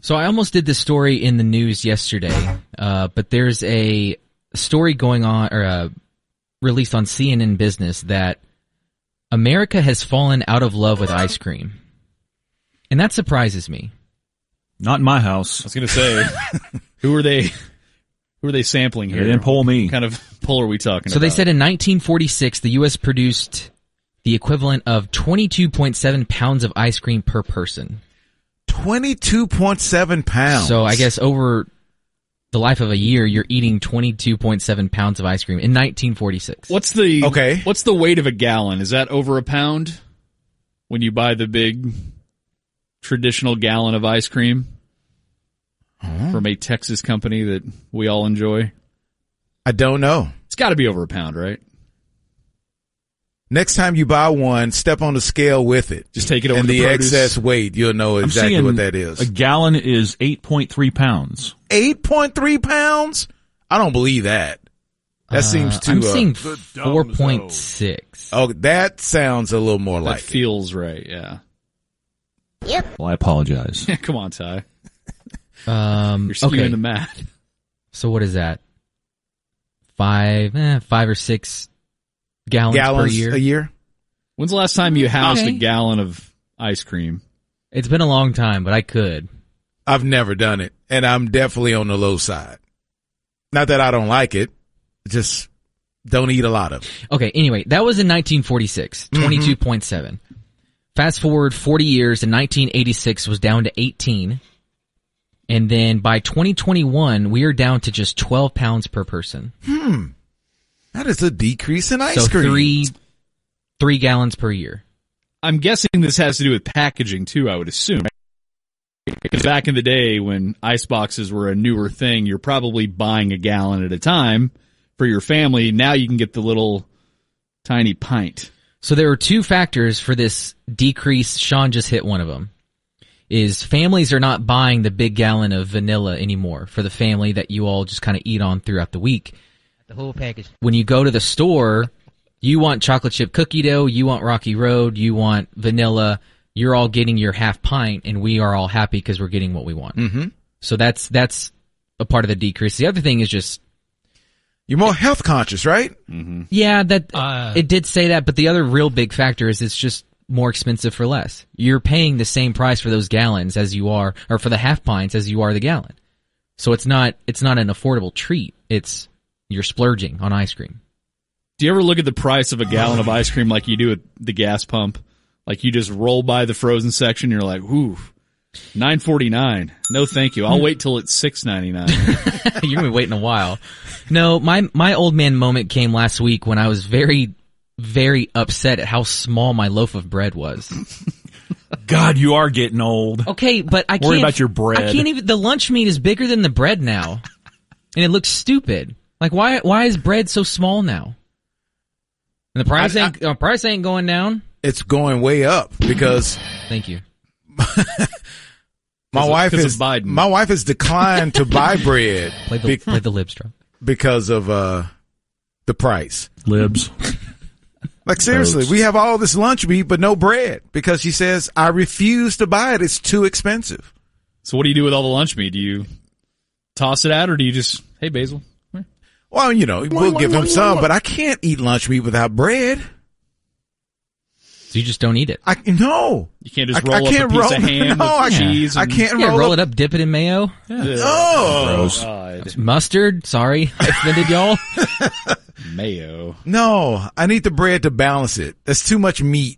So I almost did this story in the news yesterday, but there's a story going on, or released on CNN Business, that America has fallen out of love with ice cream. And that surprises me. Not in my house. I was going to say, who are they sampling here? They didn't poll me. What kind of poll are we talking about? So they said in 1946, the U.S. produced the equivalent of 22.7 pounds of ice cream per person. 22.7 pounds. So I guess over the life of a year, you're eating 22.7 pounds of ice cream in 1946. What's the weight of a gallon? Is that over a pound when you buy the big traditional gallon of ice cream from a Texas company that we all enjoy? I don't know. It's got to be over a pound, right? Next time you buy one, step on the scale with it. Just take it over and the the produce. excess weight, you'll know exactly what that is. A gallon is 8.3 pounds. 8.3 pounds? I don't believe that. That seems too... I'm seeing 4.6. Oh, that sounds a little more That like it. feels right, yeah. Well, I apologize. Come on, Ty. You're skewing okay. the math. So what is that? 5 or 6 gallons per year? a year? When's the last time you housed a Okay. gallon of ice cream? It's been a long time, but I could. I've never done it, and I'm definitely on the low side. Not that I don't like it, just don't eat a lot of it. Okay, anyway, that was in 1946, 22.7. Fast forward 40 years, in 1986 was down to 18. And then by 2021, we are down to just 12 pounds per person. That is a decrease in ice So cream. 3 gallons per year. I'm guessing this has to do with packaging, too, I would assume. Because back in the day when ice boxes were a newer thing, you're probably buying a gallon at a time for your family. Now you can get the little tiny pint. So there are 2 factors for this decrease. Sean just hit one of them. Is families are not buying the big gallon of vanilla anymore for the family that you all just kind of eat on throughout the week. The whole package. When you go to the store, you want chocolate chip cookie dough, you want Rocky Road, you want vanilla. You're all getting your half pint, and we are all happy because we're getting what we want. Mm-hmm. So that's a part of the decrease. The other thing is just... You're more health conscious, right? Mm-hmm. Yeah, it did say that, but the other real big factor is it's just more expensive for less. You're paying the same price for those gallons as you are, or for the half pints as you are the gallon. So it's not an affordable treat. You're splurging on ice cream. Do you ever look at the price of a gallon of ice cream like you do at the gas pump? Like you just roll by the frozen section, you're like, ooh, $9.49. No, thank you. I'll wait till it's $6.99. You're gonna be waiting a while. No, my old man moment came last week when I was very, very upset at how small my loaf of bread was. God, you are getting old. Okay, but I can't worry about your bread. I can't even. The lunch meat is bigger than the bread now, and it looks stupid. Like why is bread so small now? And the price ain't going down. It's going way up because Thank you. my wife has declined to buy bread. Play the libs drop. Because of the price. Libs. Like seriously, we have all this lunch meat but no bread because she says I refuse to buy it. It's too expensive. So what do you do with all the lunch meat? Do you toss it out or do you just, hey Basil? Here. Well, we'll give him some, but I can't eat lunch meat without bread. So you just don't eat it. No. You can't just roll up a piece of ham with cheese. I can't roll it up, dip it in mayo. Oh. God. Mustard. Sorry, I offended y'all. Mayo. No, I need the bread to balance it. That's too much meat.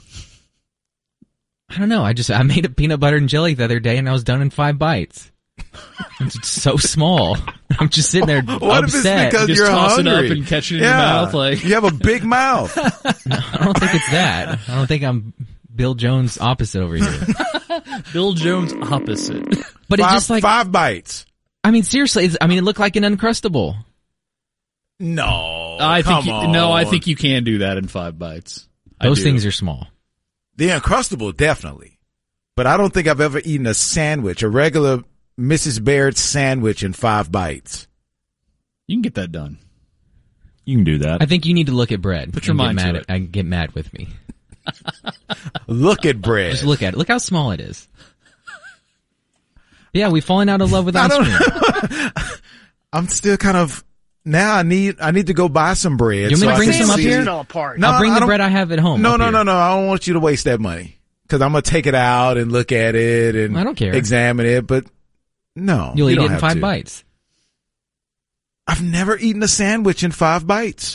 I don't know. I made a peanut butter and jelly the other day, and I was done in 5 bites. It's so small. I'm just sitting there What if it's upset. because Just you're toss hungry? it up and catch it in your mouth. Like you have a big mouth. No, I don't think it's that. I don't think I'm Bill Jones opposite over here. Bill Jones opposite. But it's just like 5 bites. I mean, seriously. It looked like an Uncrustable. No, I come think on. I think you can do that in 5 bites. Those things are small. The Uncrustable, definitely. But I don't think I've ever eaten a sandwich, a regular Mrs. Baird sandwich in 5 bites. You can get that done. You can do that. I think you need to look at bread. Put your mind to it. And get mad with me. Look at bread. Just look at it. Look how small it is. Yeah, we've fallen out of love with ice cream. I'm still kind of, now I need to go buy some bread. You want me to bring some up here? No, I'll bring the bread I have at home. No. up here. I don't want you to waste that money. Cause I'm going to take it out and look at it and I don't care. Examine it, but no. You'll you eat don't it in have 5 to. bites. I've never eaten a sandwich in 5 bites.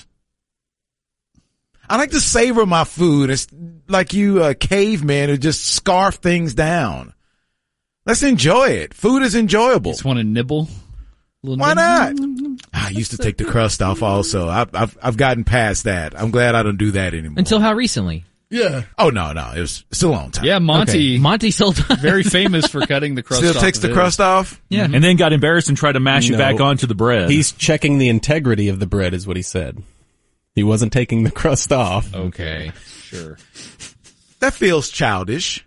I like to savor my food. It's like you cavemen who just scarf things down. Let's enjoy it. Food is enjoyable. Just want to nibble? Why not? I used to take the crust off also. I've gotten past that. I'm glad I don't do that anymore. Until how recently? Yeah. Oh, no. It's a long time. Yeah, Monty. Okay. Monty still does. Very famous for cutting the crust Still off. takes of the his. crust off? Yeah. And then got embarrassed and tried to mash it No. back onto the bread. He's checking the integrity of the bread is what he said. He wasn't taking the crust off. Okay, sure. That feels childish.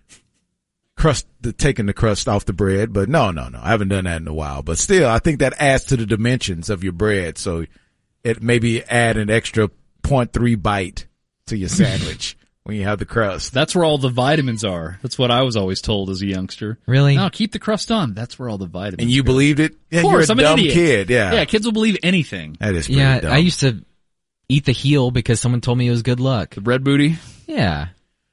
Taking the crust off the bread, but no. I haven't done that in a while. But still, I think that adds to the dimensions of your bread. So it maybe add an extra 0.3 bite to your sandwich when you have the crust. That's where all the vitamins are. That's what I was always told as a youngster. Really? No, keep the crust on. That's where all the vitamins And you go. believed it? Yeah, Of course, you're I'm a an dumb idiot. kid. Yeah. Yeah, kids will believe anything. That is pretty Yeah, dumb. I used to eat the heel because someone told me it was good luck. The bread booty? Yeah.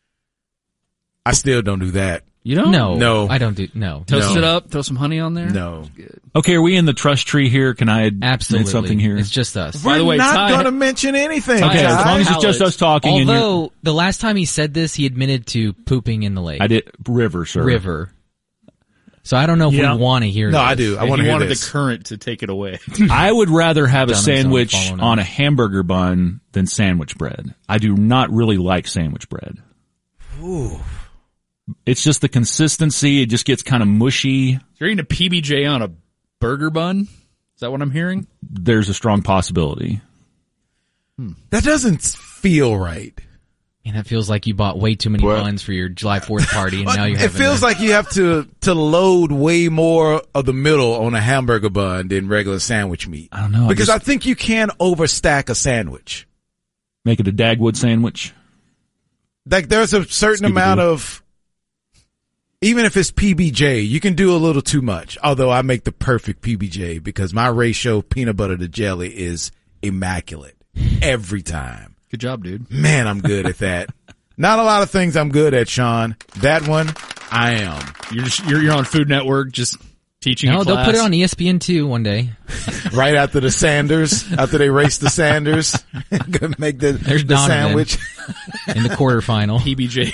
I still don't do that. You don't? No. I don't do, no. Toast No. it up, throw some honey on there? No. Okay, are we in the trust tree here? Can I add Absolutely. something here? It's just us. By the way, We're not Ty- going to mention anything. Ty Okay, has as long as it's just palates. us talking and Although, the last time he said this, he admitted to pooping in the lake. I did river, sir. River. So I don't know if Yeah. we want to hear No, this. I do. I And want to he hear wanted this. the current to take it away. I would rather have a Done himself sandwich following on up. a hamburger bun than sandwich bread. I do not really like sandwich bread. Ooh. It's just the consistency. It just gets kind of mushy. You're eating a PBJ on a burger bun? Is that what I'm hearing? There's a strong possibility. That doesn't feel right. Man, that feels like you bought way too many buns for your July 4th party, and now you're It having feels like you have to load way more of the middle on a hamburger bun than regular sandwich meat. I don't know. Because I think you can overstack a sandwich. Make it a Dagwood sandwich. Like there's a certain Scooby-Doo. amount of, even if it's PBJ, you can do a little too much. Although I make the perfect PBJ because my ratio of peanut butter to jelly is immaculate every time. Good job, dude. Man, I'm good at that. Not a lot of things I'm good at, Sean. That one, I am. You're on Food Network just teaching No, a class. they'll put it on ESPN2 one day. Right after the Sanders, after they race the Sanders, gonna make the Donovan. sandwich. In the quarterfinal. PBJ.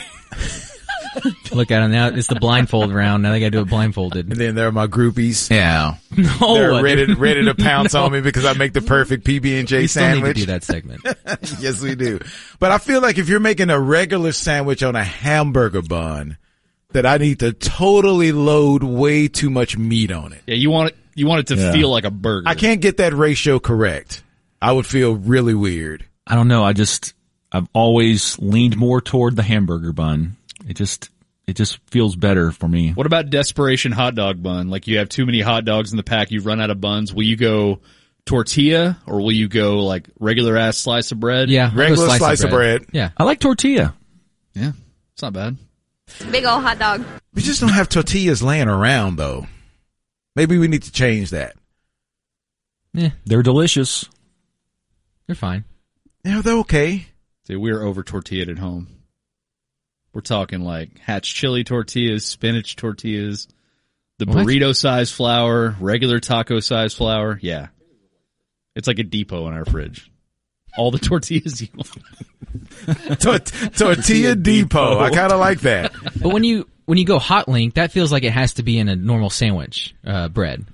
Look at them now. It's the blindfold round. Now they got to do it blindfolded. And then there are my groupies. Yeah. They're No. ready to pounce on me because I make the perfect PB&J We still need to sandwich. do that segment. Yes, we do. But I feel like if you're making a regular sandwich on a hamburger bun, that I need to totally load way too much meat on it. Yeah, you want it to feel like a burger. I can't get that ratio correct. I would feel really weird. I don't know. I've always leaned more toward the hamburger bun. It just feels better for me. What about desperation hot dog bun? Like you have too many hot dogs in the pack, you've run out of buns. Will you go tortilla or will you go like regular ass slice of bread? Yeah. I'll go Regular slice of bread. Yeah. I like tortilla. Yeah. It's not bad. Big old hot dog. We just don't have tortillas laying around though. Maybe we need to change that. Yeah. They're delicious. They're fine. Yeah, they're okay. See, we're over tortillaed at home. We're talking like Hatch chili tortillas, spinach tortillas, the What? burrito size flour, regular taco size flour. Yeah. It's like a depot in our fridge. All the tortillas you want. Tortilla Depot. I kind of like that. But when you go hot link, that feels like it has to be in a normal sandwich, bread.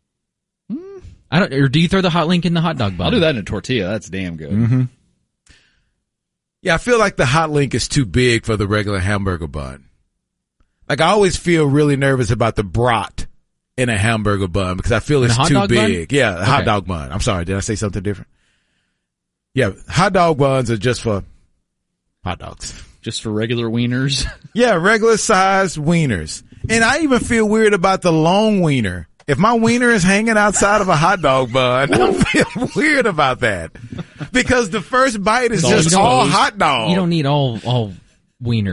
Or do you throw the hot link in the hot dog bun? I'll do that in a tortilla. That's damn good. Mm-hmm. Yeah, I feel like the hot link is too big for the regular hamburger bun. Like I always feel really nervous about the brat in a hamburger bun because I feel In a it's hot too dog bun? big. Yeah, a hot Okay. dog bun. I'm sorry, did I say something different? Yeah, hot dog buns are just for hot dogs. Just for regular wieners. Yeah, regular sized wieners. And I even feel weird about the long wiener. If my wiener is hanging outside of a hot dog bun, I feel weird about that. Because the first bite is all just all exposed. hot dog. You don't need all wiener.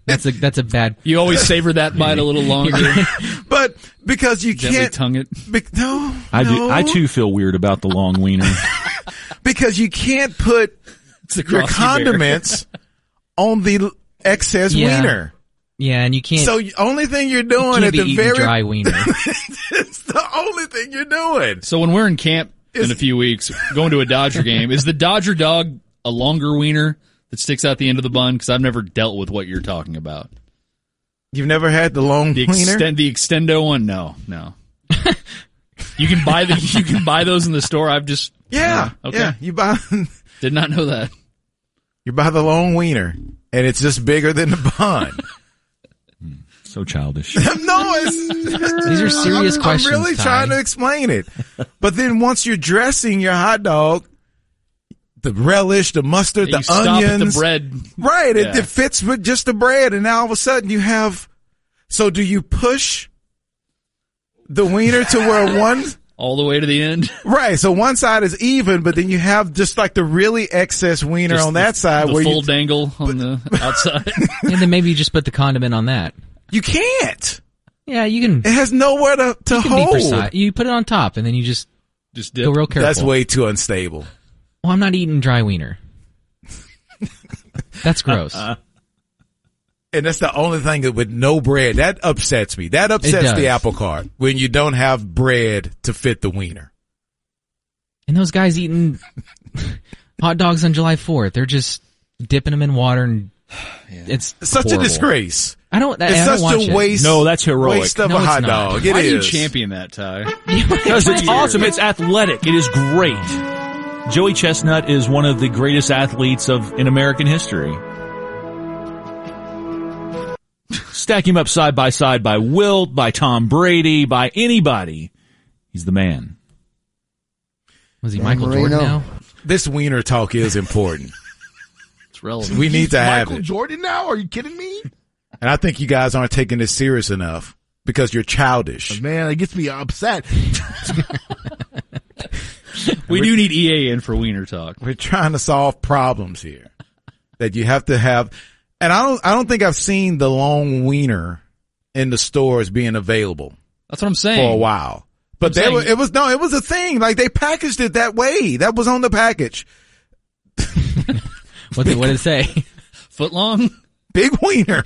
That's a bad. You always savor that bite a little longer. But because you Gently can't tongue it. no, I do. no. I too feel weird about the long wiener. Because you can't put It's a your Frosty Bear. condiments on the excess Yeah. wiener. Yeah, and you can't. So only thing you're you doing can't at be the eating very dry wiener. it's the only thing you're doing. So when we're in camp in a few weeks, going to a Dodger game, is the Dodger dog a longer wiener that sticks out the end of the bun? Because I've never dealt with what you're talking about. You've never had the long The wiener? the extendo one? No. You can buy those in the store. I've just Yeah. Okay. Yeah. You buy did not know that. the long wiener and it's just bigger than the bun. So childish. No, it's These are serious questions, I'm really Ty. trying to explain it. But then once you're dressing your hot dog, the relish, the mustard, You the stop at onions, the bread. right? Yeah. It fits with just the bread, and now all of a sudden you have. So do you push the wiener to where one? All the way to the end. Right. So one side is even, but then you have just like the really excess wiener Just on that side the where full you dangle on the outside. And then maybe you just put the condiment on that. you can't. Yeah, you can. It has nowhere to You can be hold. precise. You put it on top, and then you just Just go dip. real careful. That's way too unstable. Well, I'm not eating dry wiener. That's gross. And that's the only thing that with no bread. That upsets me. That It upsets does. the apple cart when you don't have bread to fit the wiener. And those guys eating hot dogs on July 4th, they're just dipping them in water, and it's Such horrible. a disgrace. I don't. It's I don't such watch a it. waste. No, that's heroic. Waste of No, a it's hot not. dog. It Why do you is. champion that, Ty? Because it's awesome. It's athletic. It is great. Joey Chestnut is one of the greatest athletes in American history. Stack him up side by side by Wilt, by Tom Brady, by anybody. He's the man. Was he Michael Jordan now? This wiener talk is important. It's relevant. We need to have Michael it. Jordan now? Are you kidding me? And I think you guys aren't taking this serious enough because you're childish. Man, it gets me upset. We do need EA in for Wiener Talk. We're trying to solve problems here that you have to have. And I don't think I've seen the long wiener in the stores being available That's what I'm saying. for a while. But I'm saying- it was a thing. Like they packaged it that way. That was on the package. What did it say? Foot long? Big wiener.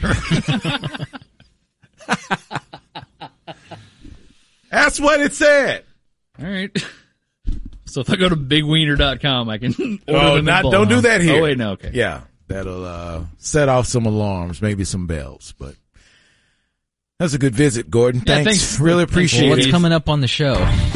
That's what it said. All right. So if I go to bigwiener.com, I can order Oh, them in bulk. don't do that here. Oh, wait, no, okay. Yeah, that'll set off some alarms, maybe some bells. But that's a good visit, Gordon. Yeah, Thanks. thanks. Really Thanks. appreciate Well, it. what's coming up on the show?